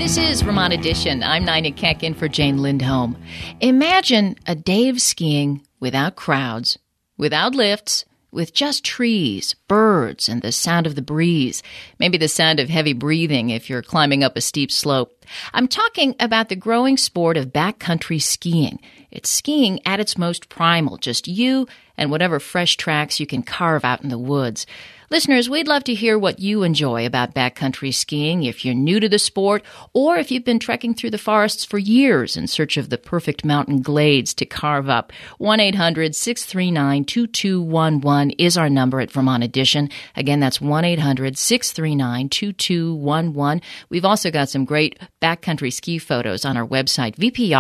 This is Vermont Edition. I'm Nina Keck in for Jane Lindholm. Imagine a day of skiing without crowds, without lifts, with just trees, birds, and the sound of the breeze. Maybe the sound of heavy breathing if you're climbing up a steep slope. I'm talking about the growing sport of backcountry skiing. It's skiing at its most primal, just you and whatever fresh tracks you can carve out in the woods. Listeners, we'd love to hear what you enjoy about backcountry skiing if you're new to the sport or if you've been trekking through the forests for years in search of the perfect mountain glades to carve up. 1-800-639-2211 is our number at Vermont Edition. Again, that's 1-800-639-2211. We've also got some great backcountry ski photos on our website,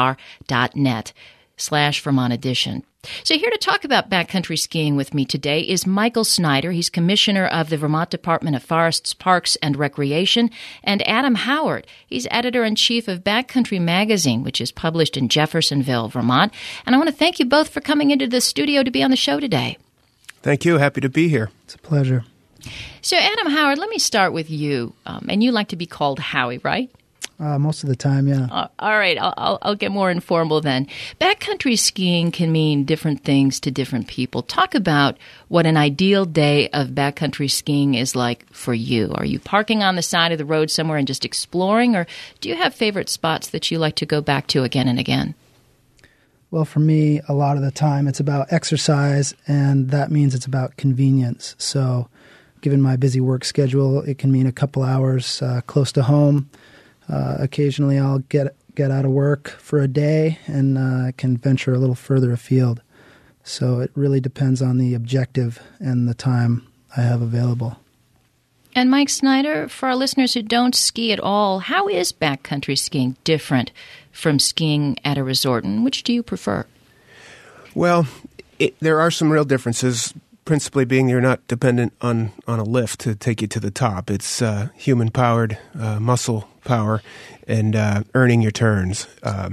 vpr.net/Vermont Edition. So here to talk about backcountry skiing with me today is Michael Snyder. He's Commissioner of the Vermont Department of Forests, Parks, and Recreation, and Adam Howard. He's Editor-in-Chief of Backcountry Magazine, which is published in Jeffersonville, Vermont. And I want to thank you both for coming into the studio to be on the show today. Thank you. Happy to be here. It's a pleasure. So Adam Howard, let me start with you. And you like to be called Howie, right? Most of the time, yeah. All right, I'll get more informal then. Backcountry skiing can mean different things to different people. Talk about what an ideal day of backcountry skiing is like for you. Are you parking on the side of the road somewhere and just exploring, or do you have favorite spots that you like to go back to again and again? Well, for me, a lot of the time it's about exercise, and that means it's about convenience. So given my busy work schedule, it can mean a couple hours close to home. Occasionally I'll get out of work for a day and can venture a little further afield. So it really depends on the objective and the time I have available. And Mike Snyder, for our listeners who don't ski at all, how is backcountry skiing different from skiing at a resort, and which do you prefer? Well, there are some real differences, principally being you're not dependent on a lift to take you to the top. It's human-powered, muscle power, and earning your turns.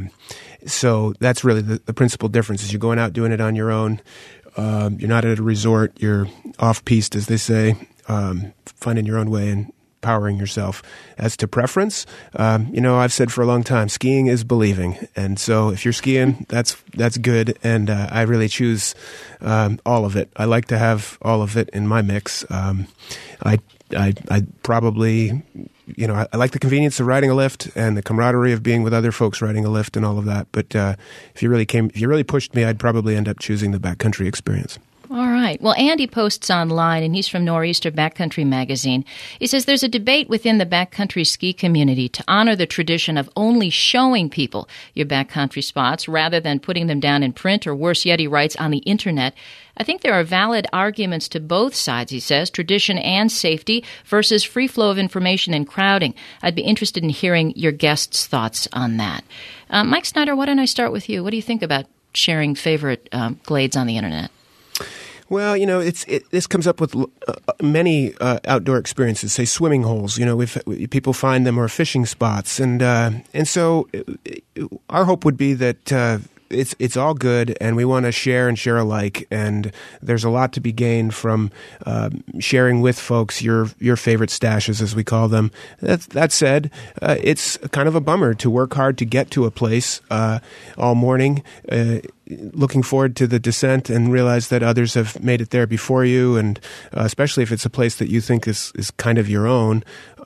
So that's really the principal difference is you're going out doing it on your own. You're not at a resort. You're off-piste, as they say, finding your own way and powering yourself. As to preference, I've said for a long time, skiing is believing. And so if you're skiing, that's good. And I really choose all of it. I like to have all of it in my mix. I probably, I like the convenience of riding a lift and the camaraderie of being with other folks riding a lift and all of that. But if you really pushed me, I'd probably end up choosing the backcountry experience. All right. Well, Andy posts online, and he's from Nor'easter Backcountry Magazine. He says there's a debate within the backcountry ski community to honor the tradition of only showing people your backcountry spots rather than putting them down in print or, worse yet, he writes, on the Internet. I think there are valid arguments to both sides, he says, tradition and safety versus free flow of information and crowding. I'd be interested in hearing your guests' thoughts on that. Mike Snyder, why don't I start with you? What do you think about sharing favorite glades on the Internet? Well, this comes up with many outdoor experiences, say swimming holes. People find them or fishing spots, and so our hope would be that it's all good, and we want to share and share alike. And there's a lot to be gained from sharing with folks your favorite stashes, as we call them. That said, it's kind of a bummer to work hard to get to a place all morning, looking forward to the descent, and realize that others have made it there before you, and especially if it's a place that you think is kind of your own.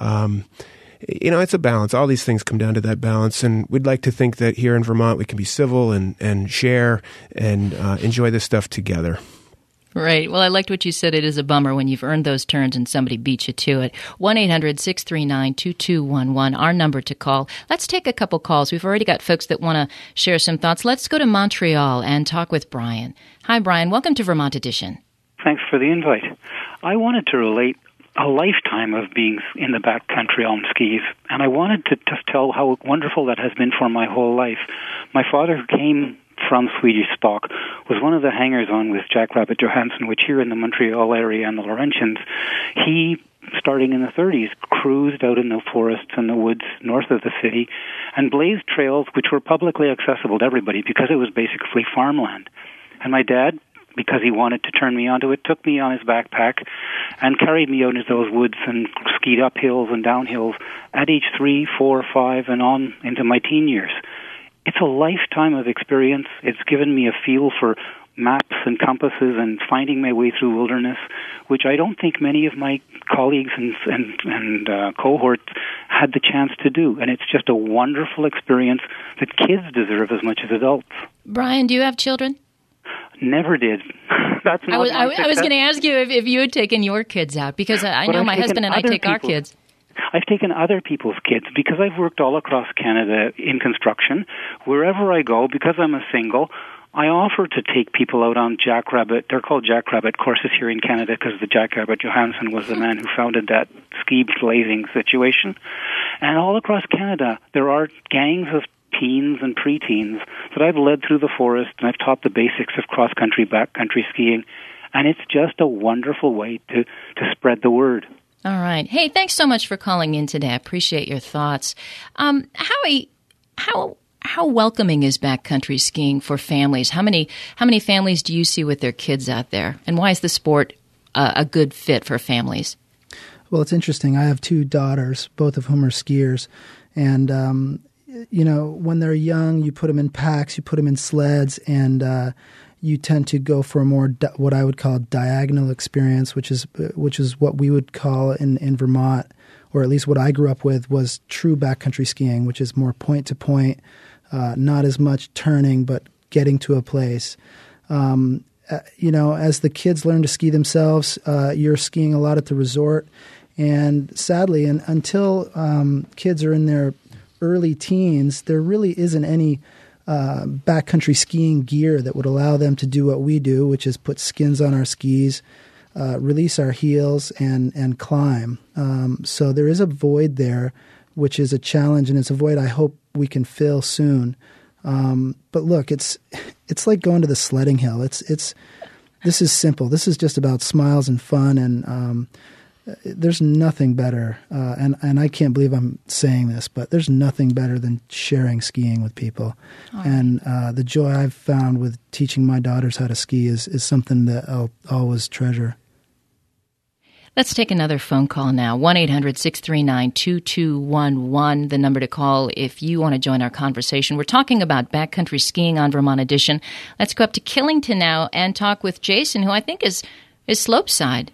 It's a balance. All these things come down to that balance, and we'd like to think that here in Vermont we can be civil and share and enjoy this stuff together. Right. Well, I liked what you said. It is a bummer when you've earned those turns and somebody beats you to it. 1-800-639-2211, our number to call. Let's take a couple calls. We've already got folks that want to share some thoughts. Let's go to Montreal and talk with Brian. Hi, Brian. Welcome to Vermont Edition. Thanks for the invite. I wanted to relate a lifetime of being in the backcountry on skis, and I wanted to just tell how wonderful that has been for my whole life. My father, who came from Swedish Spock, was one of the hangers-on with Jack Rabbit Johansson, which here in the Montreal area and the Laurentians, he, starting in the 30s, cruised out in the forests and the woods north of the city and blazed trails which were publicly accessible to everybody because it was basically farmland. And my dad because he wanted to turn me onto it, took me on his backpack and carried me out into those woods and skied up hills and down hills at age 3, 4, 5, and on into my teen years. It's a lifetime of experience. It's given me a feel for maps and compasses and finding my way through wilderness, which I don't think many of my colleagues and cohorts had the chance to do. And it's just a wonderful experience that kids deserve as much as adults. Brian, do you have children? Never did. That's not I was going to ask you if you had taken your kids out, because I know my husband and I take our kids. I've taken other people's kids because I've worked all across Canada in construction. Wherever I go, because I'm a single, I offer to take people out on jackrabbit. They're called jackrabbit courses here in Canada because the Jackrabbit Johansson was the man who founded that ski blazing situation. And all across Canada, there are gangs of teens and preteens that I've led through the forest, and I've taught the basics of cross-country, backcountry skiing, and it's just a wonderful way to spread the word. All right. Hey, thanks so much for calling in today. I appreciate your thoughts. Howie, how welcoming is backcountry skiing for families? How many families do you see with their kids out there, and why is the sport a good fit for families? Well, it's interesting. I have 2 daughters, both of whom are skiers, and when they're young, you put them in packs, you put them in sleds, and you tend to go for a more what I would call diagonal experience, which is what we would call in Vermont, or at least what I grew up with, was true backcountry skiing, which is more point to point, not as much turning, but getting to a place. As the kids learn to ski themselves, you're skiing a lot at the resort, and sadly, until kids are in their early teens, there really isn't any backcountry skiing gear that would allow them to do what we do, which is put skins on our skis, release our heels, and climb. So there is a void there, which is a challenge, and it's a void I hope we can fill soon. But look, it's like going to the sledding hill. This is simple. This is just about smiles and fun, and there's nothing better, and I can't believe I'm saying this, but there's nothing better than sharing skiing with people. Right. And the joy I've found with teaching my daughters how to ski is something that I'll always treasure. Let's take another phone call now. 1-800-639-2211, the number to call if you want to join our conversation. We're talking about backcountry skiing on Vermont Edition. Let's go up to Killington now and talk with Jason, who I think is Slopeside.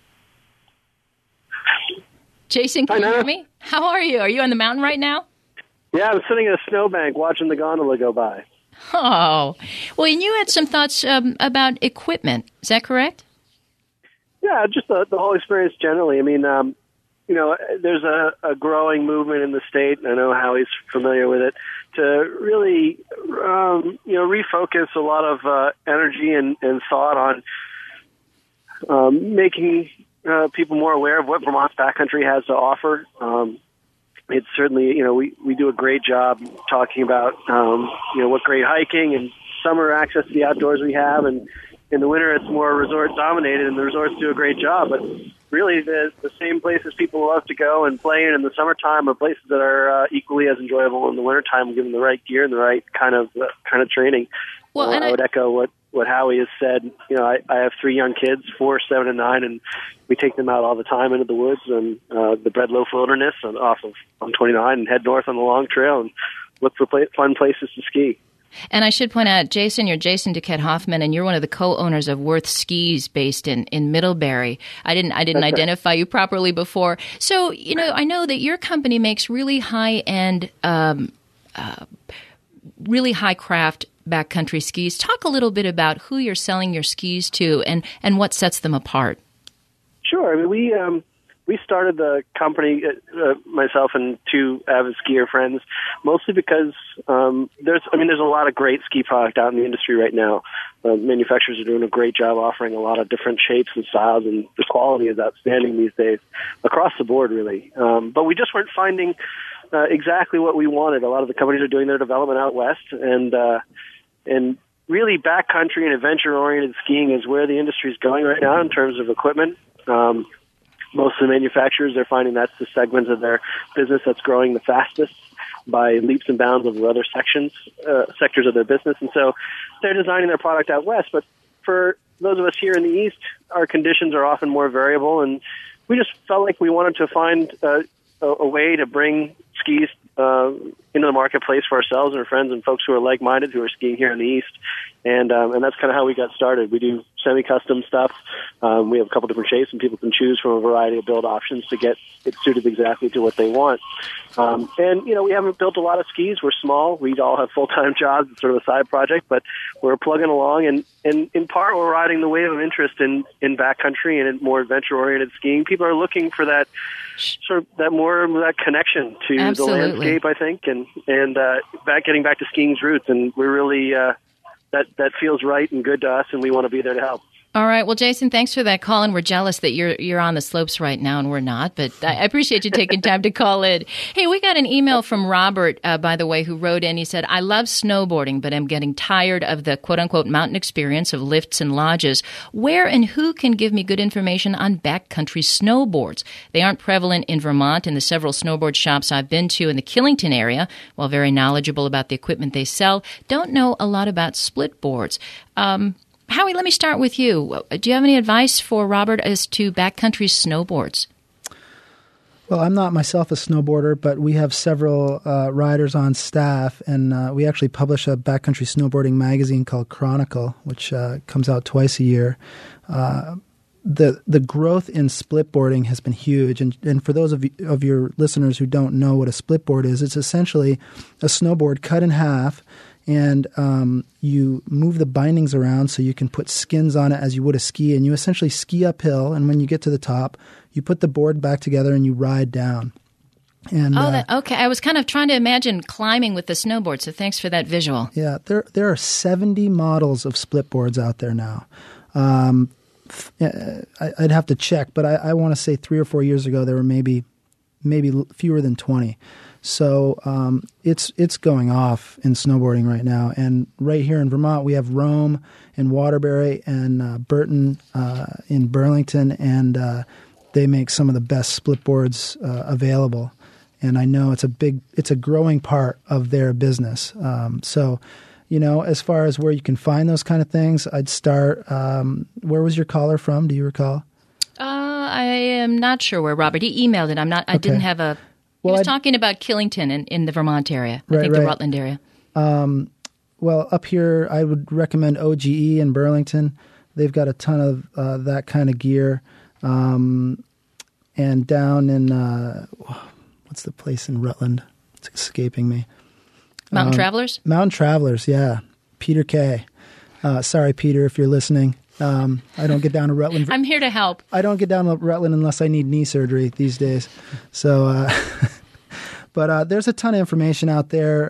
Jason, can you hear me? How are you? Are you on the mountain right now? Yeah, I'm sitting at a snowbank watching the gondola go by. Oh. Well, and you had some thoughts about equipment. Is that correct? Yeah, just the whole experience generally. I mean, there's a growing movement in the state, and I know Howie's familiar with it, to really, refocus a lot of energy and thought on making people more aware of what Vermont's backcountry has to offer. It's certainly, we do a great job talking about, what great hiking and summer access to the outdoors we have. And in the winter, it's more resort dominated, and the resorts do a great job. But really, the same places people love to go and play in the summertime are places that are equally as enjoyable in the wintertime, given the right gear and the right kind of training. Well, I would echo what Howie has said. I have 3 young kids, 4, 7, and 9, and we take them out all the time into the woods and the Breadloaf Wilderness and off of 129 and head north on the Long Trail and look for fun places to ski. And I should point out, Jason, you're Jason Duquette Hoffman, and you're one of the co-owners of Worth Skis based in Middlebury. I didn't identify you properly before. So, I know that your company makes really high-end, really high craft backcountry skis. Talk a little bit about who you're selling your skis to and what sets them apart. Sure. I mean, we started the company, myself and 2 avid skier friends, mostly because there's a lot of great ski product out in the industry right now. Manufacturers are doing a great job offering a lot of different shapes and styles, and the quality is outstanding these days across the board, really. But we just weren't finding exactly what we wanted. A lot of the companies are doing their development out west, and really backcountry and adventure-oriented skiing is where the industry is going right now in terms of equipment. Most of the manufacturers are finding that's the segment of their business that's growing the fastest by leaps and bounds over other sectors of their business. And so they're designing their product out west. But for those of us here in the East, our conditions are often more variable, and we just felt like we wanted to find a way to bring skis into the marketplace for ourselves and our friends and folks who are like-minded who are skiing here in the East. And that's kind of how we got started. We do semi-custom stuff. We have a couple different shapes, and people can choose from a variety of build options to get it suited exactly to what they want. And, we haven't built a lot of skis. We're small. We all have full-time jobs. It's sort of a side project, but we're plugging along. And in part, we're riding the wave of interest in backcountry and in more adventure-oriented skiing. People are looking for that sort of that connection to Absolutely. the landscape, I think, and getting back to skiing's roots. And we're really that feels right and good to us, and we want to be there to help. All right. Well, Jason, thanks for that call, and we're jealous that you're on the slopes right now, and we're not. But I appreciate you taking time to call in. Hey, we got an email from Robert, by the way, who wrote in. He said, "I love snowboarding, but I'm getting tired of the quote-unquote mountain experience of lifts and lodges. Where and who can give me good information on backcountry snowboards? They aren't prevalent in Vermont, and the several snowboard shops I've been to in the Killington area, while very knowledgeable about the equipment they sell, don't know a lot about split boards." Howie, let me start with you. Do you have any advice for Robert as to backcountry snowboards? Well, I'm not myself a snowboarder, but we have several riders on staff, and we actually publish a backcountry snowboarding magazine called Chronicle, which comes out twice a year. The growth in splitboarding has been huge, and for those of your listeners who don't know what a splitboard is, it's essentially a snowboard cut in half, and you move the bindings around so you can put skins on it as you would a ski, and you essentially ski uphill, and when you get to the top, you put the board back together and you ride down. And, okay. I was kind of trying to imagine climbing with the snowboard, so thanks for that visual. Yeah, there are 70 models of split boards out there now. I'd have to check, but I want to say 3 or 4 years ago there were maybe fewer than 20. So it's going off in snowboarding right now. And right here in Vermont, we have Rome and Waterbury and Burton in Burlington, and they make some of the best split boards available. And I know it's a growing part of their business. So, as far as where you can find those kind of things, I'd start. Where was your caller from? Do you recall? I am not sure where, Robert. He emailed it. I didn't have a. He was talking about Killington in the Vermont area. I think the Rutland area. Well, up here, I would recommend OGE in Burlington. They've got a ton of that kind of gear. And down in, what's the place in Rutland? It's escaping me. Mountain Travelers? Mountain Travelers, yeah. Peter Kay. Sorry, Peter, if you're listening. I don't get down to Rutland. I'm here to help. I don't get down to Rutland unless I need knee surgery these days. So, but there's a ton of information out there.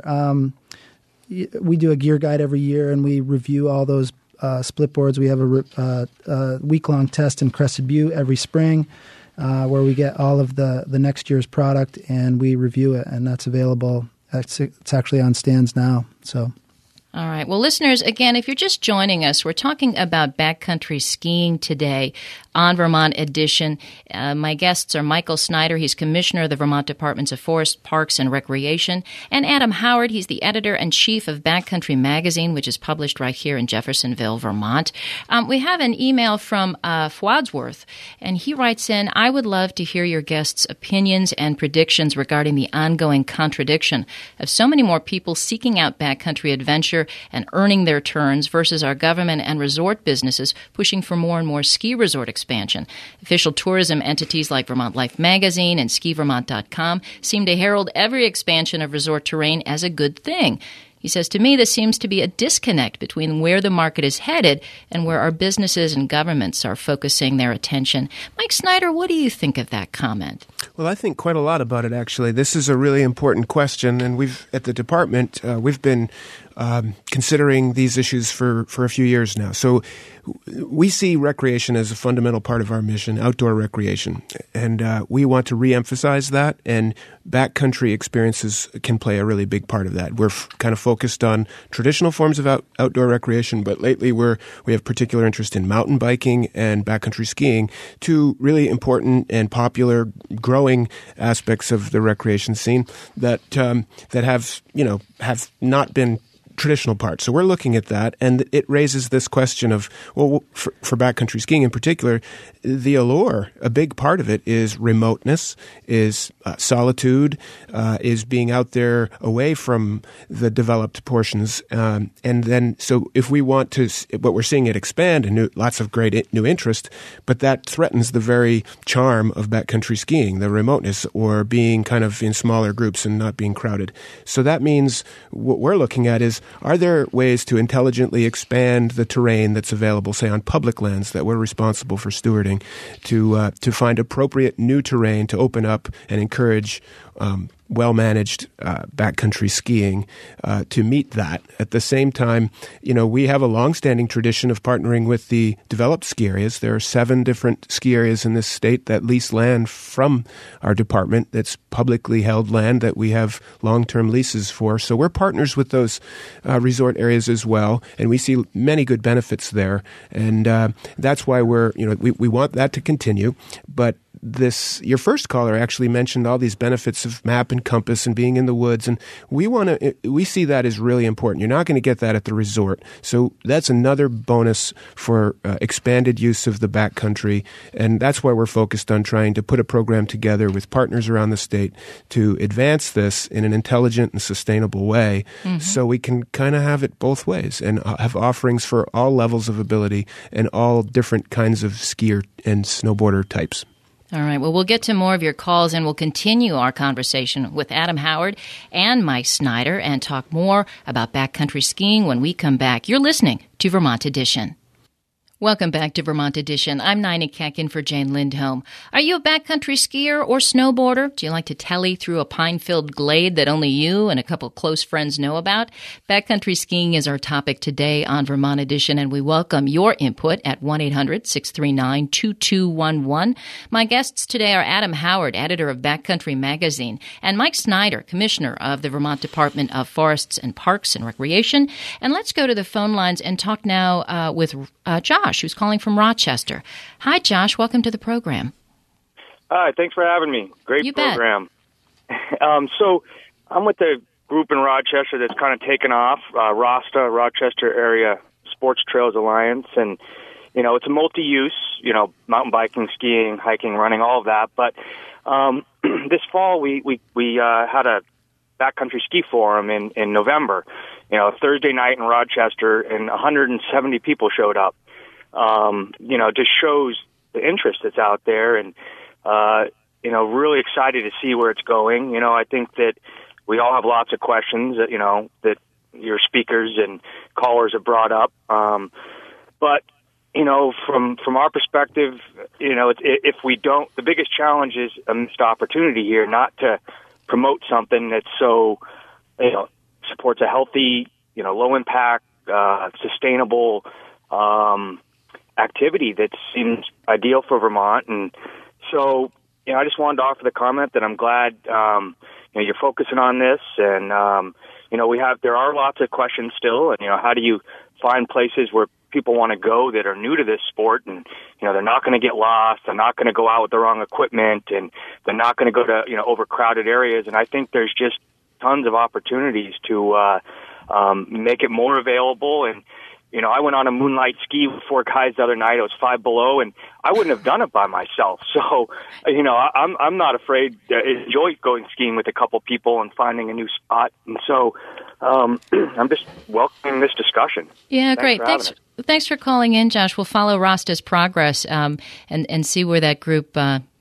We do a gear guide every year, and we review all those split boards. We have a week-long test in Crested Butte every spring where we get all of the next year's product, and we review it, and that's available. It's actually on stands now, so... All right. Well, listeners, again, if you're just joining us, we're talking about backcountry skiing today on Vermont Edition. My guests are Michael Snyder. He's commissioner of the Vermont Departments of Forest, Parks, and Recreation, and Adam Howard. He's the editor-in-chief of Backcountry Magazine, which is published right here in Jeffersonville, Vermont. We have an email from Fwadsworth, and he writes in, "I would love to hear your guests' opinions and predictions regarding the ongoing contradiction of so many more people seeking out backcountry adventure and earning their turns versus our government and resort businesses pushing for more and more ski resort expansion. Official tourism entities like Vermont Life Magazine and SkiVermont.com seem to herald every expansion of resort terrain as a good thing. He says, to me, this seems to be a disconnect between where the market is headed and where our businesses and governments are focusing their attention. Mike Snyder, what do you think of that comment? Well, I think quite a lot about it, actually. This is a really important question, and we've, at the department, we've been considering these issues for a few years now. So we see recreation as a fundamental part of our mission, outdoor recreation, and we want to reemphasize that, and backcountry experiences can play a really big part of that. We're kind of focused on traditional forms of outdoor recreation, but lately we have particular interest in mountain biking and backcountry skiing, two really important and popular growing aspects of the recreation scene that have not been traditional part. So we're looking at that, and it raises this question of, well, for backcountry skiing in particular, the allure, a big part of it is remoteness, is solitude, is being out there away from the developed portions. And then, so if we want to, what we're seeing it expand and lots of great new interest, but that threatens the very charm of backcountry skiing, the remoteness, or being kind of in smaller groups and not being crowded. So that means what we're looking at is, are there ways to intelligently expand the terrain that's available, say, on public lands that we're responsible for stewarding, to find appropriate new terrain to open up and encourage well-managed backcountry skiing to meet that. At the same time, we have a long-standing tradition of partnering with the developed ski areas. There are 7 different ski areas in this state that lease land from our department. That's publicly held land that we have long-term leases for. So we're partners with those resort areas as well, and we see many good benefits there. And that's why we want that to continue. But your first caller actually mentioned all these benefits of map and compass and being in the woods, and we see that as really important. You're not going to get that at the resort, so that's another bonus for expanded use of the backcountry, and that's why we're focused on trying to put a program together with partners around the state to advance this in an intelligent and sustainable way, so we can kind of have it both ways and have offerings for all levels of ability and all different kinds of skier and snowboarder types. All right. Well, we'll get to more of your calls, and we'll continue our conversation with Adam Howard and Mike Snyder and talk more about backcountry skiing when we come back. You're listening to Vermont Edition. Welcome back to Vermont Edition. I'm Nina Kekin for Jane Lindholm. Are you a backcountry skier or snowboarder? Do you like to telly through a pine-filled glade that only you and a couple close friends know about? Backcountry skiing is our topic today on Vermont Edition, and we welcome your input at 1-800-639-2211. My guests today are Adam Howard, editor of Backcountry Magazine, and Mike Snyder, commissioner of the Vermont Department of Forests and Parks and Recreation. And let's go to the phone lines and talk now with Josh, who's calling from Rochester. Hi, Josh. Welcome to the program. Hi. Thanks for having me. Great you program. So I'm with the group in Rochester that's kind of taken off, RASTA, Rochester Area Sports Trails Alliance. And, it's a multi-use, mountain biking, skiing, hiking, running, all of that. But this fall, we had a backcountry ski forum in November, Thursday night in Rochester, and 170 people showed up. Just shows the interest that's out there, and, really excited to see where it's going. I think that we all have lots of questions that, that your speakers and callers have brought up. But, from our perspective, if we don't, the biggest challenge is a missed opportunity here, not to promote something that's so, supports a healthy, low impact, sustainable, activity that seems ideal for Vermont. And so, I just wanted to offer the comment that I'm glad, you're focusing on this. And, there are lots of questions still. And, how do you find places where people want to go that are new to this sport, and, they're not going to get lost. They're not going to go out with the wrong equipment, and they're not going to go to, overcrowded areas. And I think there's just tons of opportunities to, make it more available. And, I went on a moonlight ski with 4 guys the other night. It was 5 below, and I wouldn't have done it by myself. So, I'm not afraid to enjoy going skiing with a couple people and finding a new spot. And so, I'm just welcoming this discussion. Yeah, great. Thanks for calling in, Josh. We'll follow Rasta's progress and see where that group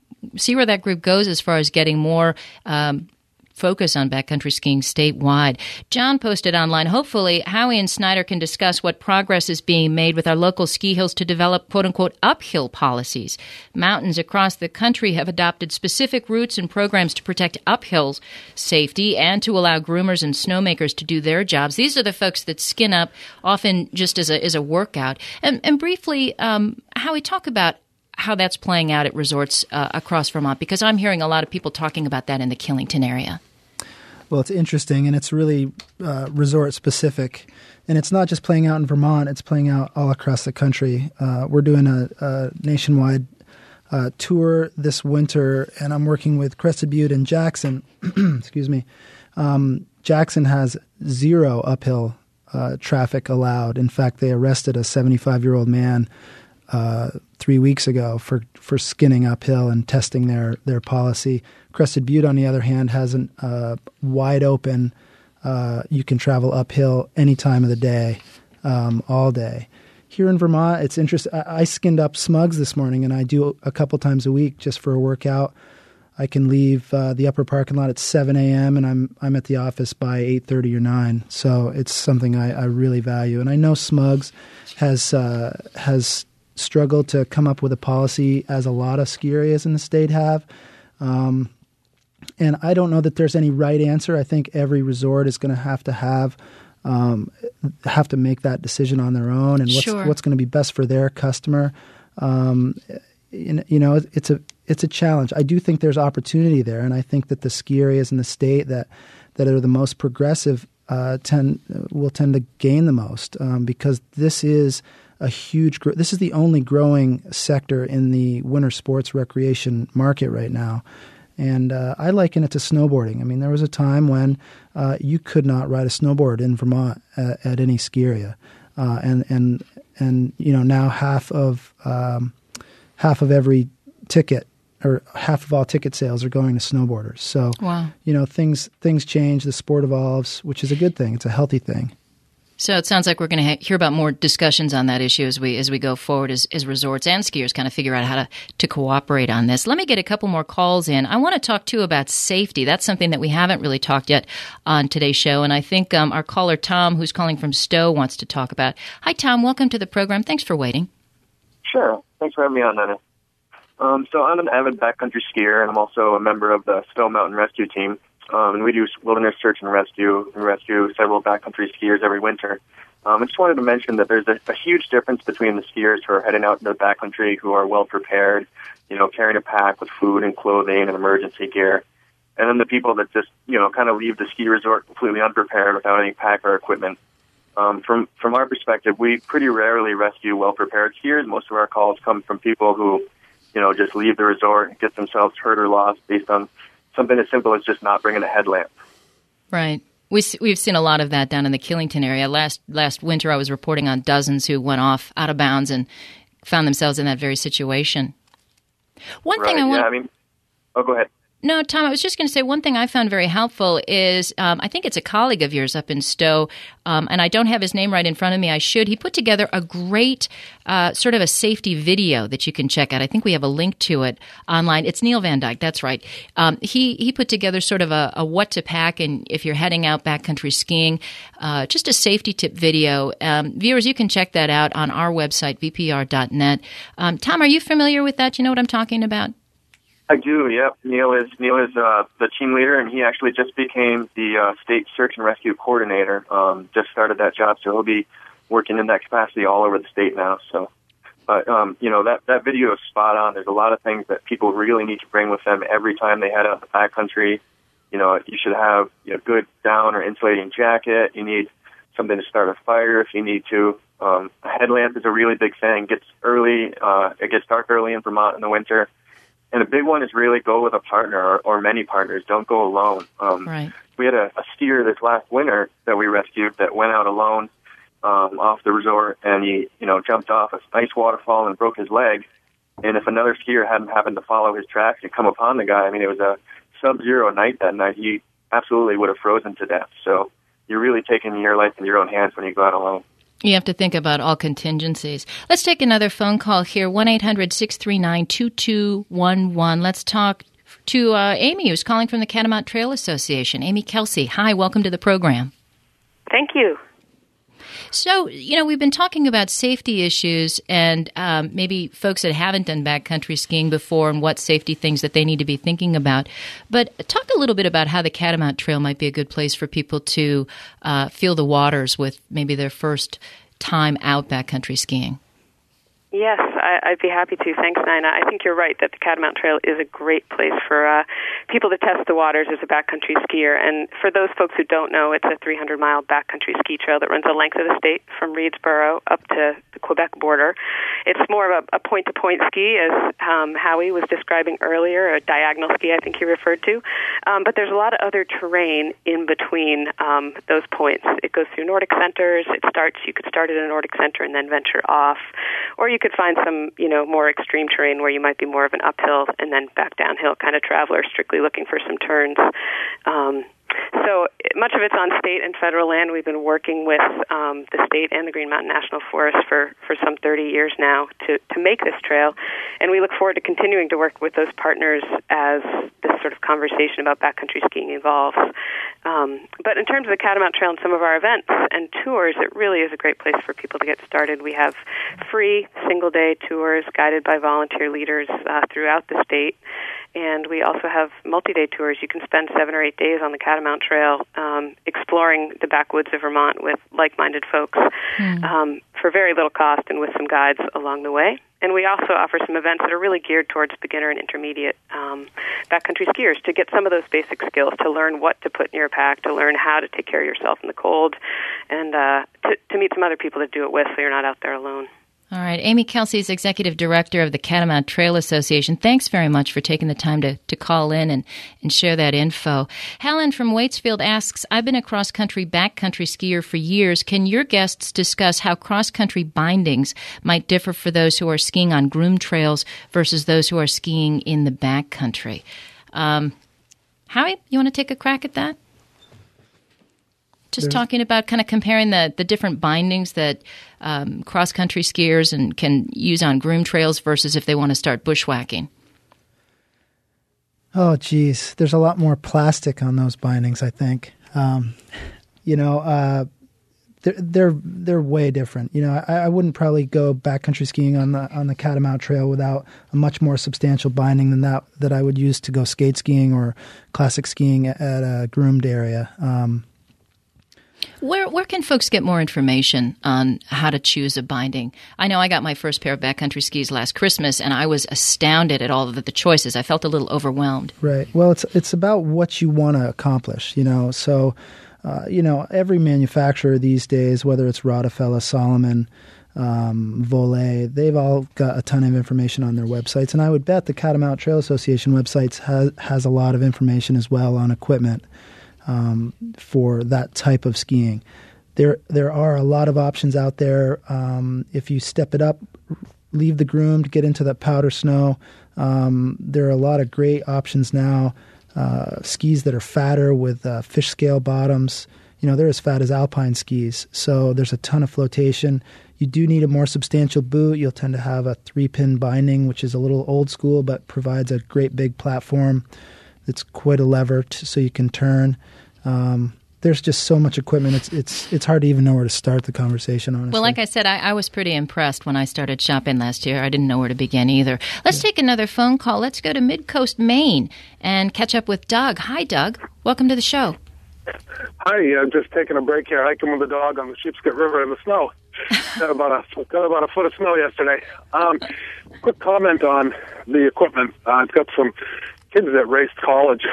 goes as far as getting more focus on backcountry skiing statewide. John posted online, hopefully Howie and Snyder can discuss what progress is being made with our local ski hills to develop quote-unquote uphill policies. Mountains across the country have adopted specific routes and programs to protect uphills safety and to allow groomers and snowmakers to do their jobs. These are the folks that skin up often just as a workout. And briefly, Howie, talk about how that's playing out at resorts across Vermont, because I'm hearing a lot of people talking about that in the Killington area. Well, it's interesting, and it's really resort-specific. And it's not just playing out in Vermont. It's playing out all across the country. We're doing a nationwide tour this winter, and I'm working with Crested Butte and Jackson. Excuse me. Jackson has 0 uphill traffic allowed. In fact, they arrested a 75-year-old man 3 weeks ago for skinning uphill and testing their policy. Crested Butte, on the other hand, has a wide open. You can travel uphill any time of the day, all day. Here in Vermont, it's interesting. I skinned up Smugs this morning, and I do a couple times a week just for a workout. I can leave the upper parking lot at 7 a.m. and I'm at the office by 8:30 or 9. So it's something I really value. And I know Smugs has struggled to come up with a policy, as a lot of ski areas in the state have. And I don't know that there's any right answer. I think every resort is going to have to make that decision on their own, and what's going to be best for their customer. It's a challenge. I do think there's opportunity there, and I think that the ski areas in the state that are the most progressive tend to gain the most, because this is this is the only growing sector in the winter sports recreation market right now. And I liken it to snowboarding. I mean, there was a time when you could not ride a snowboard in Vermont at any ski area, and now half of every ticket, or half of all ticket sales, are going to snowboarders. So, wow. Things change. The sport evolves, which is a good thing. It's a healthy thing. So it sounds like we're going to hear about more discussions on that issue as we go forward, as resorts and skiers kind of figure out how to cooperate on this. Let me get a couple more calls in. I want to talk, too, about safety. That's something that we haven't really talked yet on today's show, and I think our caller, Tom, who's calling from Stowe, wants to talk about. Hi, Tom. Welcome to the program. Thanks for waiting. Sure. Thanks for having me on, Nana. So I'm an avid backcountry skier, and I'm also a member of the Stowe Mountain Rescue Team. And we do wilderness search and rescue several backcountry skiers every winter. I just wanted to mention that there's a huge difference between the skiers who are heading out into the backcountry, who are well prepared, carrying a pack with food and clothing and emergency gear, and then the people that just, kind of leave the ski resort completely unprepared without any pack or equipment. From our perspective, we pretty rarely rescue well-prepared skiers. Most of our calls come from people who, just leave the resort and get themselves hurt or lost based on something as simple as just not bringing a headlamp. Right. We've seen a lot of that down in the Killington area. Last winter, I was reporting on dozens who went off out of bounds and found themselves in that very situation. One thing go ahead. No, Tom, I was just going to say one thing I found very helpful is I think it's a colleague of yours up in Stowe, and I don't have his name right in front of me. I should. He put together a great sort of a safety video that you can check out. I think we have a link to it online. It's Neil Van Dyke. That's right. He put together sort of a what to pack, and if you're heading out backcountry skiing, just a safety tip video. Viewers, you can check that out on our website, vpr.net. Tom, are you familiar with that? Do you know what I'm talking about? I do, yep. Neil is the team leader, and he actually just became the state search and rescue coordinator. Just started that job, so he'll be working in that capacity all over the state now. So, but that video is spot on. There's a lot of things that people really need to bring with them every time they head out to the backcountry. You should have a good down or insulating jacket. You need something to start a fire if you need to. A headlamp is a really big thing. It gets dark early in Vermont in the winter. And the big one is really go with a partner or many partners. Don't go alone. Right. We had a skier this last winter that we rescued that went out alone off the resort, and he jumped off a ice waterfall and broke his leg. And if another skier hadn't happened to follow his tracks and come upon the guy, it was a sub-zero night that night, he absolutely would have frozen to death. So you're really taking your life in your own hands when you go out alone. You have to think about all contingencies. Let's take another phone call here, 1-800-639-2211. Let's talk to Amy, who's calling from the Catamount Trail Association. Amy Kelsey, hi, welcome to the program. Thank you. So, we've been talking about safety issues and maybe folks that haven't done backcountry skiing before and what safety things that they need to be thinking about. But talk a little bit about how the Catamount Trail might be a good place for people to feel the waters with maybe their first time out backcountry skiing. Yes, I'd be happy to. Thanks, Nina. I think you're right that the Catamount Trail is a great place for people to test the waters as a backcountry skier. And for those folks who don't know, it's a 300-mile backcountry ski trail that runs the length of the state from Reedsboro up to the Quebec border. It's more of a point-to-point ski, as Howie was describing earlier, a diagonal ski I think he referred to. But there's a lot of other terrain in between those points. It goes through Nordic centers. You could start at a Nordic center and then venture off. Or you could find some, more extreme terrain where you might be more of an uphill and then back downhill kind of traveler, strictly looking for some turns. So much of it's on state and federal land. We've been working with the state and the Green Mountain National Forest for some 30 years now to make this trail, and we look forward to continuing to work with those partners as this sort of conversation about backcountry skiing evolves. But in terms of the Catamount Trail and some of our events and tours, it really is a great place for people to get started. We have free single-day tours guided by volunteer leaders throughout the state. And we also have multi-day tours. You can spend 7 or 8 days on the Catamount Trail exploring the backwoods of Vermont with like-minded folks for very little cost and with some guides along the way. And we also offer some events that are really geared towards beginner and intermediate backcountry skiers to get some of those basic skills, to learn what to put in your pack, to learn how to take care of yourself in the cold, and to meet some other people to do it with so you're not out there alone. All right. Amy Kelsey is Executive Director of the Catamount Trail Association. Thanks very much for taking the time to call in and share that info. Helen from Waitsfield asks, I've been a cross-country backcountry skier for years. Can your guests discuss how cross-country bindings might differ for those who are skiing on groomed trails versus those who are skiing in the backcountry? Howie, you want to take a crack at that? Just talking about kind of comparing the different bindings that cross-country skiers can use on groomed trails versus if they want to start bushwhacking. Oh, geez. There's a lot more plastic on those bindings, I think. They're way different. I wouldn't probably go backcountry skiing on the Catamount Trail without a much more substantial binding than that I would use to go skate skiing or classic skiing at a groomed area. Where can folks get more information on how to choose a binding? I know I got my first pair of backcountry skis last Christmas, and I was astounded at all of the choices. I felt a little overwhelmed. Right. Well, it's about what you want to accomplish, So, every manufacturer these days, whether it's Rotafella, Salomon, Volet, they've all got a ton of information on their websites. And I would bet the Catamount Trail Association websites has a lot of information as well on equipment for that type of skiing. There are a lot of options out there. If you step it up, leave the groomed, get into that powder snow, there are a lot of great options now. Skis that are fatter with fish scale bottoms. They're as fat as alpine skis. So there's a ton of flotation. You do need a more substantial boot. You'll tend to have a 3-pin binding, which is a little old school, but provides a great big platform. It's quite a lever so you can turn. There's just so much equipment. It's hard to even know where to start the conversation, honestly. Well, like I said, I was pretty impressed when I started shopping last year. I didn't know where to begin either. Let's take another phone call. Let's go to Midcoast, Maine, and catch up with Doug. Hi, Doug. Welcome to the show. Hi, I'm just taking a break here, hiking with the dog on the Sheepscot River in the snow. Got about a foot of snow yesterday. Quick comment on the equipment. I've got some kids that raced college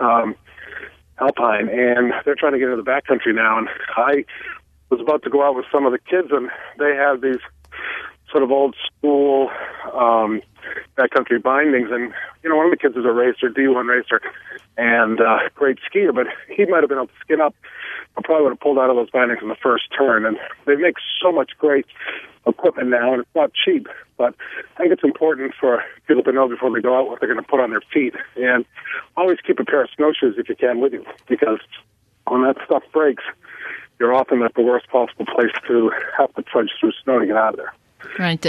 Alpine, and they're trying to get into the backcountry now. And I was about to go out with some of the kids, and they have these sort of old school backcountry bindings. And one of the kids is a racer, D1 racer, and great skier, but he might have been able to skin up. I probably would have pulled out of those bindings in the first turn. And they make so much great equipment now, and it's not cheap. But I think it's important for people to know before they go out what they're going to put on their feet. And always keep a pair of snowshoes if you can with you, because when that stuff breaks, you're often at the worst possible place to have to trudge through snow to get out of there. Right.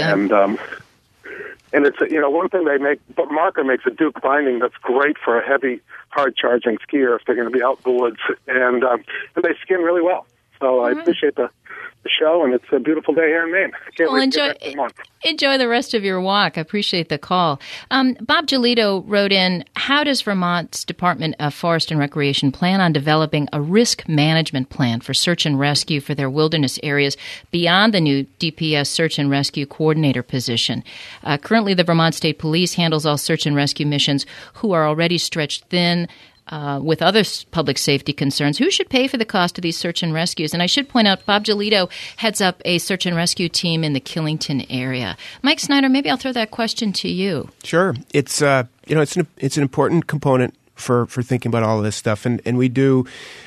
And it's, one thing they make, but Marker makes a Duke binding that's great for a heavy, hard-charging skier if they're going to be out in the woods, and they skin really well. So I appreciate the show, and it's a beautiful day here in Maine. I can't wait to get back to Vermont. Enjoy the rest of your walk. I appreciate the call. Bob Giolito wrote in, how does Vermont's Department of Forest and Recreation plan on developing a risk management plan for search and rescue for their wilderness areas beyond the new DPS Search and Rescue Coordinator position? Currently, the Vermont State Police handles all search and rescue missions who are already stretched thin with other public safety concerns. Who should pay for the cost of these search and rescues? And I should point out, Bob Giolito heads up a search and rescue team in the Killington area. Mike Snyder, maybe I'll throw that question to you. Sure. It's it's an important component for thinking about all of this stuff, and we do.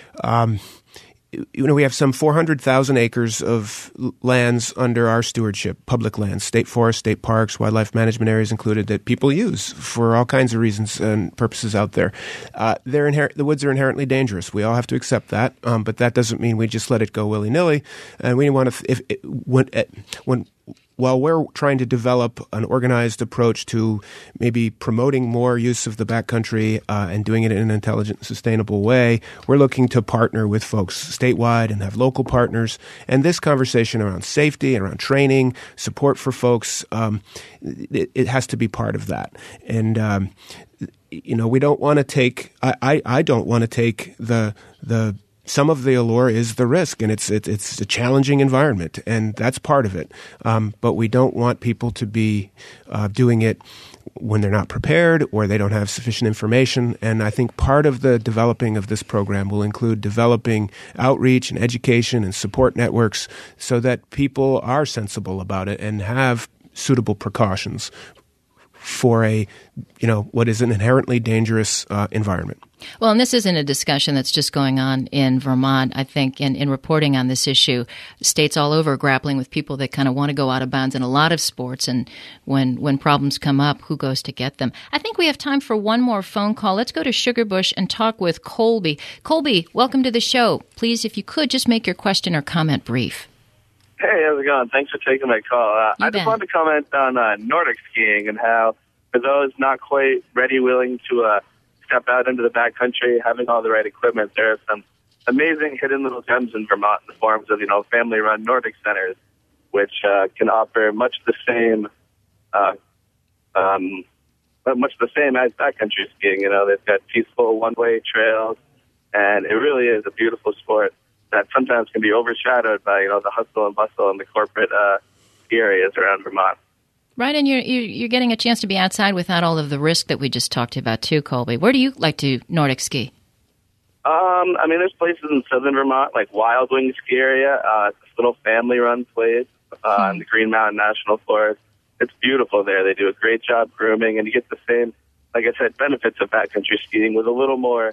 We have some 400,000 acres of lands under our stewardship, public lands, state forests, state parks, wildlife management areas included, that people use for all kinds of reasons and purposes out there. The woods are inherently dangerous. We all have to accept that, but that doesn't mean we just let it go willy-nilly. And we want to, while we're trying to develop an organized approach to maybe promoting more use of the backcountry and doing it in an intelligent and sustainable way, we're looking to partner with folks statewide and have local partners. And this conversation around safety, around training, support for folks, it has to be part of that. And, we don't want to take – I don't want to take the some of the allure is the risk, and it's a challenging environment, and that's part of it. But we don't want people to be doing it when they're not prepared or they don't have sufficient information. And I think part of the developing of this program will include developing outreach and education and support networks so that people are sensible about it and have suitable precautions for what is an inherently dangerous environment. Well, and this isn't a discussion that's just going on in Vermont. I think in reporting on this issue, states all over are grappling with people that kind of want to go out of bounds in a lot of sports. And when problems come up, who goes to get them? I think we have time for one more phone call. Let's go to Sugarbush and talk with Colby. Colby, welcome to the show. Please, if you could, just make your question or comment brief. Hey, how's it going? Thanks for taking my call. I just wanted to comment on Nordic skiing and how, for those not quite ready, willing to step out into the backcountry, having all the right equipment, there are some amazing hidden little gems in Vermont in the forms of, family-run Nordic centers, which can offer much the same as backcountry skiing. They've got peaceful one-way trails, and it really is a beautiful sport that sometimes can be overshadowed by, the hustle and bustle and the corporate ski areas around Vermont. Right, and you're getting a chance to be outside without all of the risk that we just talked about too, Colby. Where do you like to Nordic ski? There's places in southern Vermont, like Wild Wing Ski Area. It's this little family-run place in the Green Mountain National Forest. It's beautiful there. They do a great job grooming, and you get the same, like I said, benefits of backcountry skiing with a little more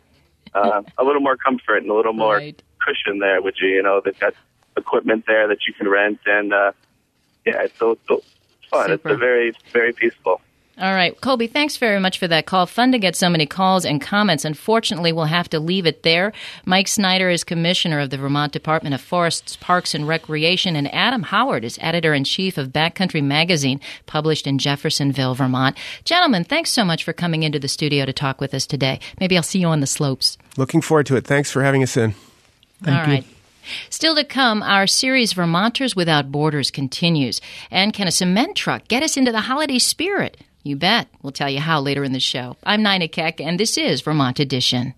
comfort and a little more cushion there. Which they've got equipment there that you can rent, and it's fun. Super. It's a very, very peaceful. All right. Colby, thanks very much for that call. Fun to get so many calls and comments. Unfortunately, we'll have to leave it there. Mike Snyder is Commissioner of the Vermont Department of Forests, Parks, and Recreation, and Adam Howard is Editor-in-Chief of Backcountry Magazine, published in Jeffersonville, Vermont. Gentlemen, thanks so much for coming into the studio to talk with us today. Maybe I'll see you on the slopes. Looking forward to it. Thanks for having us in. All right. Still to come, our series Vermonters Without Borders continues. And can a cement truck get us into the holiday spirit? You bet. We'll tell you how later in the show. I'm Nina Keck, and this is Vermont Edition.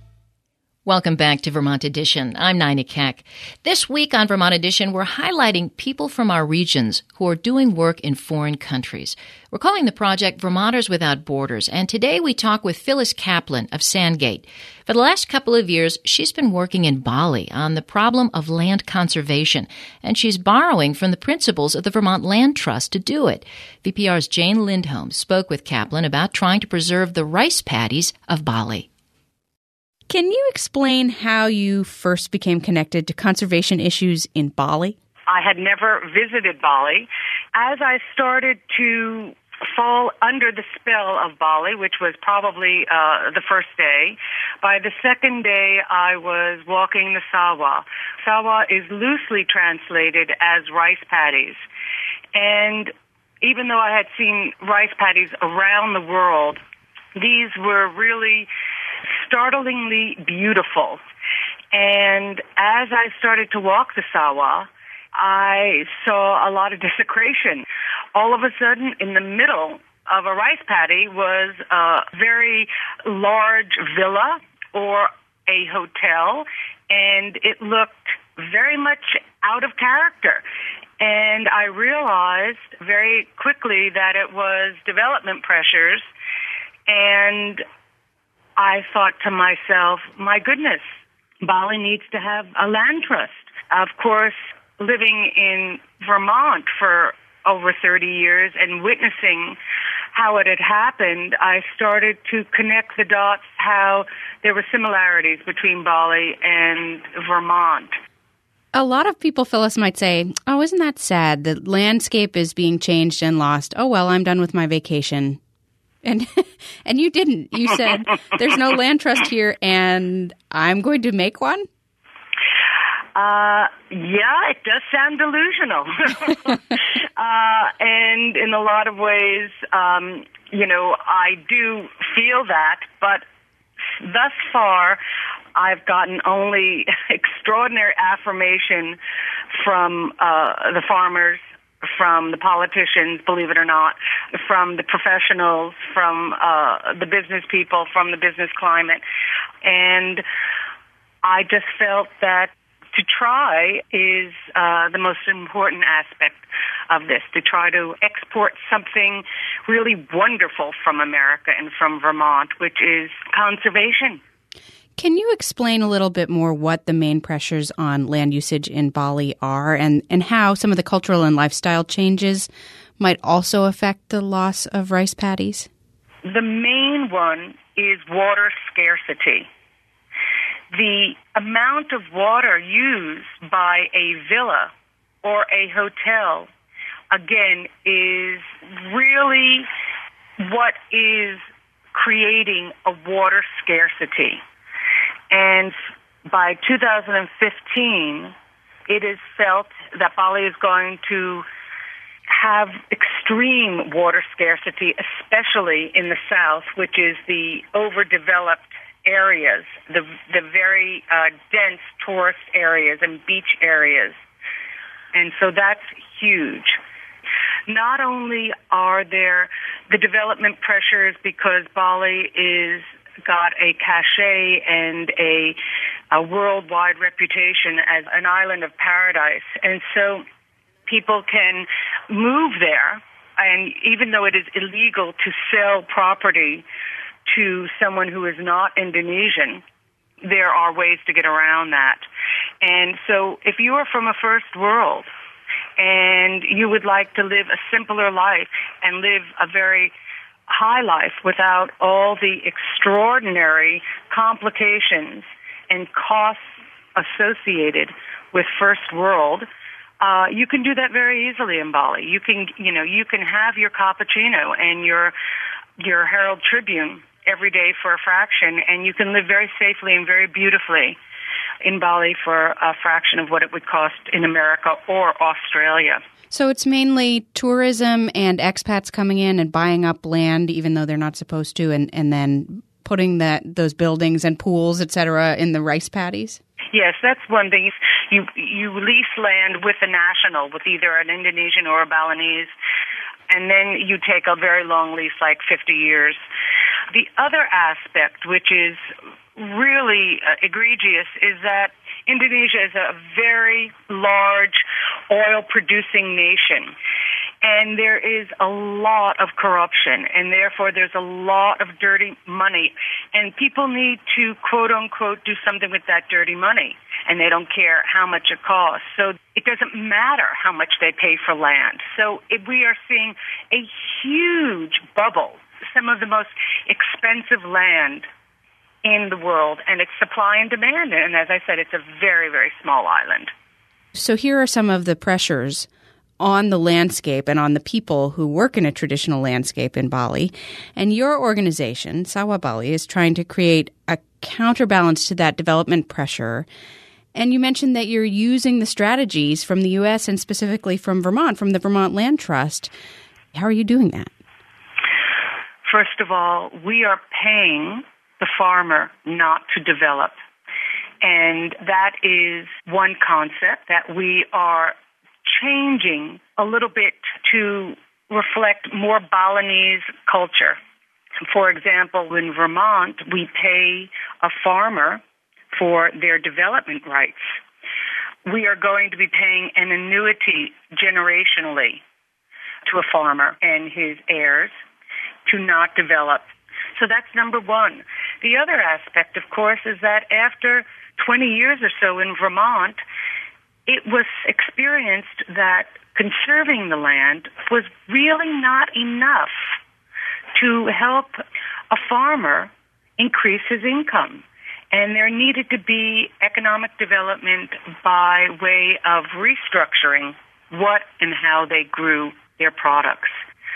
Welcome back to Vermont Edition. I'm Nina Keck. This week on Vermont Edition, we're highlighting people from our regions who are doing work in foreign countries. We're calling the project Vermonters Without Borders, and today we talk with Phyllis Kaplan of Sandgate. For the last couple of years, she's been working in Bali on the problem of land conservation, and she's borrowing from the principles of the Vermont Land Trust to do it. VPR's Jane Lindholm spoke with Kaplan about trying to preserve the rice paddies of Bali. Can you explain how you first became connected to conservation issues in Bali? I had never visited Bali. As I started to fall under the spell of Bali, which was probably the first day, by the second day I was walking the Sawa. Sawa is loosely translated as rice paddies. And even though I had seen rice paddies around the world, these were really startlingly beautiful. And as I started to walk the Sawa, I saw a lot of desecration. All of a sudden, in the middle of a rice paddy was a very large villa or a hotel, and it looked very much out of character. And I realized very quickly that it was development pressures, and I thought to myself, my goodness, Bali needs to have a land trust. Of course, living in Vermont for over 30 years and witnessing how it had happened, I started to connect the dots, how there were similarities between Bali and Vermont. A lot of people, Phyllis, might say, oh, isn't that sad? The landscape is being changed and lost. Oh, well, I'm done with my vacation. And you didn't. You said, there's no land trust here, and I'm going to make one? Yeah, it does sound delusional. And in a lot of ways, I do feel that, but thus far, I've gotten only extraordinary affirmation from the farmers, from the politicians, believe it or not, from the professionals, from the business people, from the business climate. And I just felt that to try is the most important aspect of this, to try to export something really wonderful from America and from Vermont, which is conservation. Can you explain a little bit more what the main pressures on land usage in Bali are and how some of the cultural and lifestyle changes might also affect the loss of rice paddies? The main one is water scarcity. The amount of water used by a villa or a hotel, again, is really what is creating a water scarcity. And by 2015, it is felt that Bali is going to have extreme water scarcity, especially in the south, which is the overdeveloped areas, the very dense tourist areas and beach areas. And so that's huge. Not only are there the development pressures because Bali is got a cachet and a worldwide reputation as an island of paradise. And so people can move there, and even though it is illegal to sell property to someone who is not Indonesian, there are ways to get around that. And so if you are from a first world and you would like to live a simpler life and live a very high life without all the extraordinary complications and costs associated with first world, you can do that very easily in Bali. You can have your cappuccino and your Herald Tribune every day for a fraction, and you can live very safely and very beautifully in Bali for a fraction of what it would cost in America or Australia. So it's mainly tourism and expats coming in and buying up land, even though they're not supposed to, and then putting those buildings and pools, et cetera, in the rice paddies? Yes, that's one thing. You lease land with a national, with either an Indonesian or a Balinese, and then you take a very long lease, like 50 years. The other aspect, which is really egregious, is that Indonesia is a very large oil-producing nation, and there is a lot of corruption, and therefore there's a lot of dirty money, and people need to, quote-unquote, do something with that dirty money, and they don't care how much it costs. So it doesn't matter how much they pay for land. So we are seeing a huge bubble, some of the most expensive land in the world, and it's supply and demand. And as I said, it's a very, very small island. So here are some of the pressures on the landscape and on the people who work in a traditional landscape in Bali. And your organization, Sawa Bali, is trying to create a counterbalance to that development pressure. And you mentioned that you're using the strategies from the U.S. and specifically from Vermont, from the Vermont Land Trust. How are you doing that? First of all, we are paying the farmer not to develop. And that is one concept that we are changing a little bit to reflect more Balinese culture. For example, in Vermont, we pay a farmer for their development rights. We are going to be paying an annuity generationally to a farmer and his heirs to not develop. So that's number one. The other aspect, of course, is that after 20 years or so in Vermont, it was experienced that conserving the land was really not enough to help a farmer increase his income. And there needed to be economic development by way of restructuring what and how they grew their products.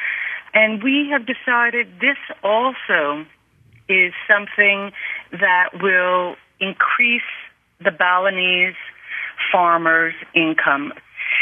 And we have decided this also is something that will increase the Balinese farmers' income.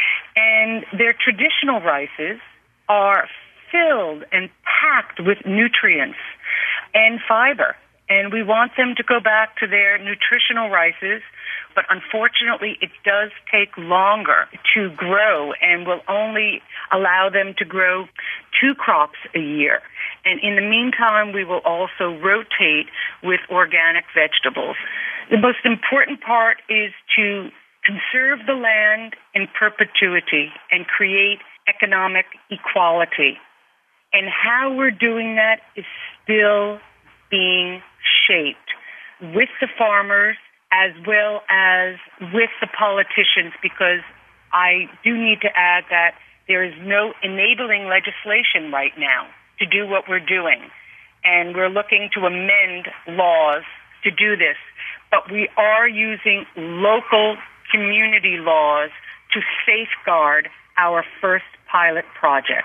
And their traditional rices are filled and packed with nutrients and fiber. And we want them to go back to their nutritional rices, but unfortunately it does take longer to grow and will only allow them to grow 2 crops a year. And in the meantime, we will also rotate with organic vegetables. The most important part is to conserve the land in perpetuity and create economic equality. And how we're doing that is still being shaped with the farmers as well as with the politicians, because I do need to add that there is no enabling legislation right now to do what we're doing. And we're looking to amend laws to do this. But we are using local community laws to safeguard our first pilot project.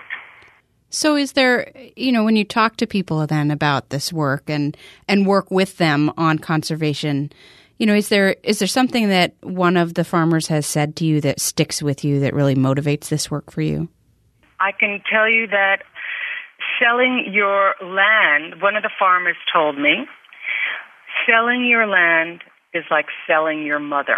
So is there, when you talk to people then about this work and work with them on conservation, is there something that one of the farmers has said to you that sticks with you that really motivates this work for you? I can tell you that selling your land, one of the farmers told me, selling your land is like selling your mother.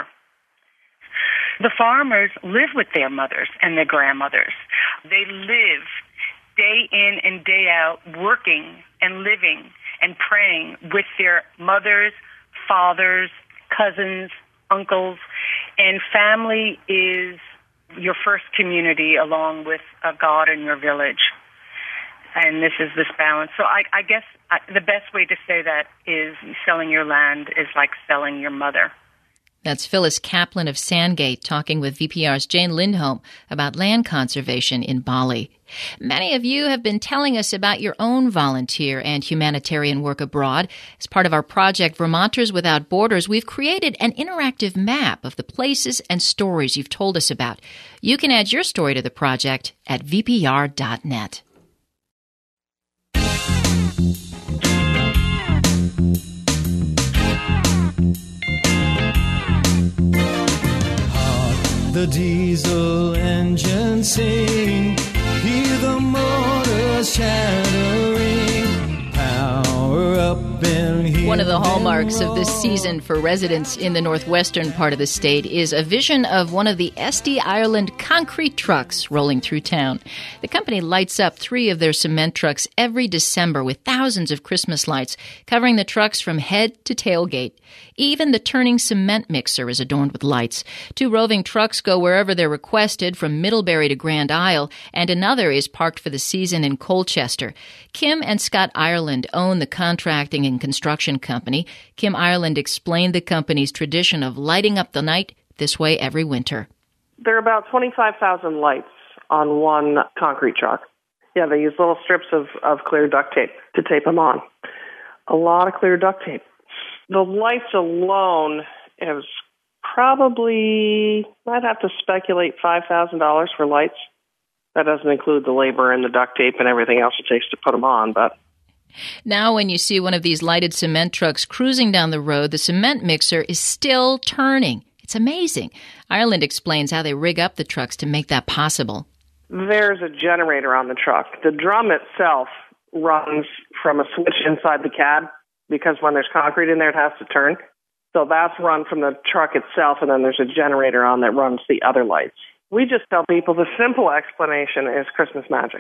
The farmers live with their mothers and their grandmothers. They live day in and day out, working and living and praying with their mothers, fathers, cousins, uncles, and family is your first community along with God in your village. And this is this balance. So I guess the best way to say that is selling your land is like selling your mother. That's Phyllis Kaplan of Sandgate talking with VPR's Jane Lindholm about land conservation in Bali. Many of you have been telling us about your own volunteer and humanitarian work abroad. As part of our project Vermonters Without Borders, we've created an interactive map of the places and stories you've told us about. You can add your story to the project at vpr.net. The diesel engine sing, hear the motors shattering, power up and hear. One of the hallmarks of this season for residents in the northwestern part of the state is a vision of one of the SD Ireland concrete trucks rolling through town. The company lights up 3 of their cement trucks every December with thousands of Christmas lights covering the trucks from head to tailgate. Even the turning cement mixer is adorned with lights. 2 roving trucks go wherever they're requested, from Middlebury to Grand Isle, and another is parked for the season in Colchester. Kim and Scott Ireland own the contracting and construction company. Kim Ireland explained the company's tradition of lighting up the night this way every winter. There are about 25,000 lights on one concrete truck. Yeah, they use little strips of clear duct tape to tape them on. A lot of clear duct tape. The lights alone is probably, I'd have to speculate, $5,000 for lights. That doesn't include the labor and the duct tape and everything else it takes to put them on. But now when you see one of these lighted cement trucks cruising down the road, the cement mixer is still turning. It's amazing. Ireland explains how they rig up the trucks to make that possible. There's a generator on the truck. The drum itself runs from a switch inside the cab, because when there's concrete in there, it has to turn. So that's run from the truck itself, and then there's a generator on that runs the other lights. We just tell people the simple explanation is Christmas magic.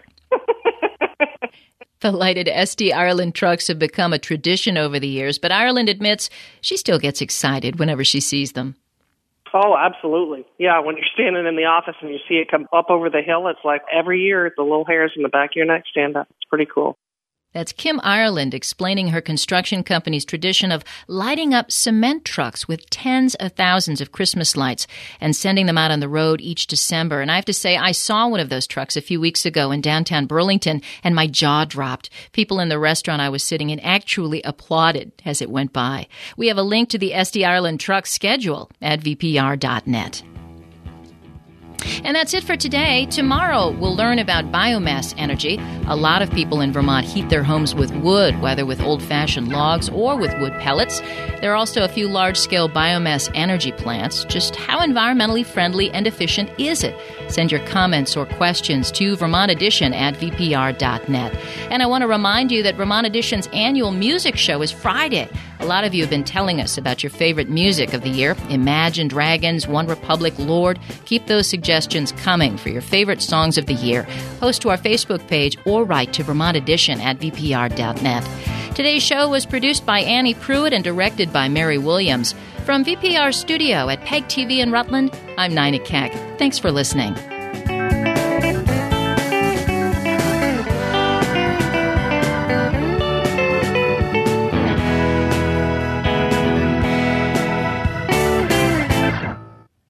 The lighted SD Ireland trucks have become a tradition over the years, but Ireland admits she still gets excited whenever she sees them. Oh, absolutely. Yeah, when you're standing in the office and you see it come up over the hill, it's like every year the little hairs in the back of your neck stand up. It's pretty cool. That's Kim Ireland explaining her construction company's tradition of lighting up cement trucks with tens of thousands of Christmas lights and sending them out on the road each December. And I have to say, I saw one of those trucks a few weeks ago in downtown Burlington, and my jaw dropped. People in the restaurant I was sitting in actually applauded as it went by. We have a link to the SD Ireland truck schedule at vpr.net. And that's it for today. Tomorrow, we'll learn about biomass energy. A lot of people in Vermont heat their homes with wood, whether with old-fashioned logs or with wood pellets. There are also a few large-scale biomass energy plants. Just how environmentally friendly and efficient is it? Send your comments or questions to Vermont Edition at vpr.net. And I want to remind you that Vermont Edition's annual music show is Friday. A lot of you have been telling us about your favorite music of the year. Imagine Dragons, One Republic, Lord. Keep those suggestions coming for your favorite songs of the year. Post to our Facebook page or write to Vermont Edition at vpr.net. Today's show was produced by Annie Pruitt and directed by Mary Williams. From VPR Studio at PEG TV in Rutland, I'm Nina Keck. Thanks for listening.